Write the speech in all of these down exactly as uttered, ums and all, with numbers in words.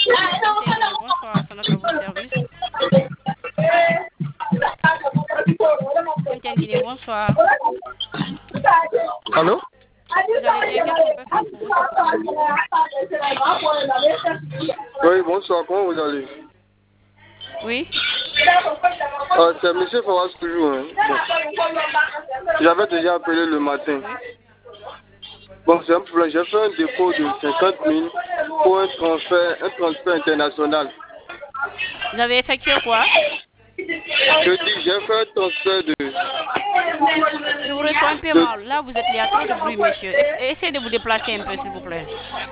Bonsoir, ça notre votre service. M T N Guinée, bonsoir. Allô? Vous allez bien, qu'est-ce qu'on peut faire pour vous? Oui, bonsoir, comment vous allez? Oui. Euh, c'est monsieur Fawaz toujours. Hein. Bon. J'avais déjà appelé le matin. Oui. Bon, c'est un problème. J'ai fait un dépôt de cinquante mille pour un transfert, un transfert international. Vous avez effectué quoi? Je dis, j'ai fait un transfert de... Je vous reçois un peu de... mal. Là, vous êtes, il y a trop de bruit, monsieur. Essayez de vous déplacer un peu, s'il vous plaît.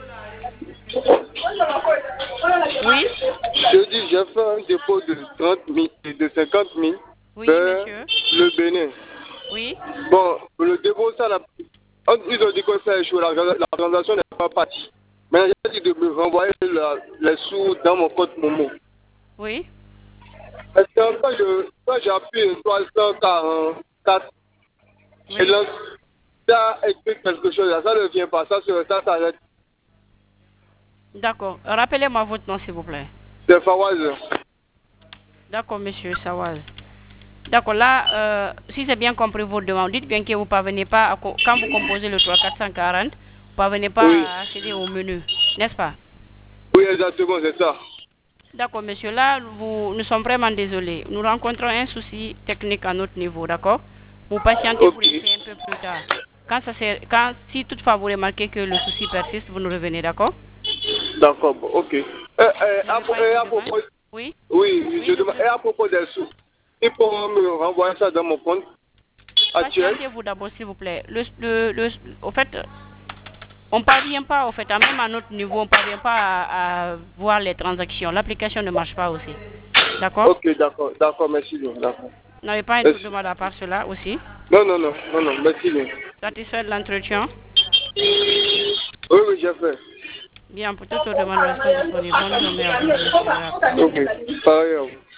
Oui? Je dis, j'ai fait un dépôt de trente mille et de cinquante mille Oui, vers monsieur. le Bénin. Oui? Bon, pour le dépôt, ça, la... ils ont dit que ça a échoué, la, la transaction n'est pas partie. Mais j'ai dit de me renvoyer la, les sous dans mon compte Momo. Oui? Parce que quand je- quand j'appuie trois cent quarante-quatre, et Oui? là, ça explique quelque chose, là, ça ne vient pas, ça, ça, ça s'arrête. D'accord. Rappelez-moi votre nom, s'il vous plaît. C'est Fawaz. D'accord, monsieur Sawaz. D'accord, là, euh, si j'ai bien compris votre demande, dites bien que vous ne parvenez pas, à co- quand vous composez le trois quatre cent quarante, vous ne parvenez pas Oui, à accéder au menu, n'est-ce pas? oui, exactement, c'est ça. D'accord, monsieur, là, vous, nous sommes vraiment désolés. Nous rencontrons un souci technique à notre niveau, d'accord? Vous patientez pour Ok, essayer un peu plus tard. Quand ça c'est, quand, si toutefois vous remarquez que le souci persiste, vous nous revenez, d'accord? d'accord, bon, ok. Et, et, Vous à, n'avez pas et été à besoin? propos, Oui? oui, Oui, je nous vous demande, et à écoutons. propos des sous, il faut me renvoyer ça dans mon compte actuel. Patientez-vous d'abord, s'il vous plaît. Le, le, le, au fait, on ne parvient pas, au fait, à même à notre niveau, on ne parvient pas à, à voir les transactions. L'application ne marche pas aussi. D'accord? Ok, d'accord, d'accord, merci bien, d'accord. Vous n'avez pas une toute Merci. demande à part cela aussi? Non, non, non, non, non, merci bien. Satisfait de l'entretien? Oui, oui, j'ai fait. Bien, pour toute autre demande, nous restons disponibles. Bonne journée à vous, monsieur. Ok, pareil à vous.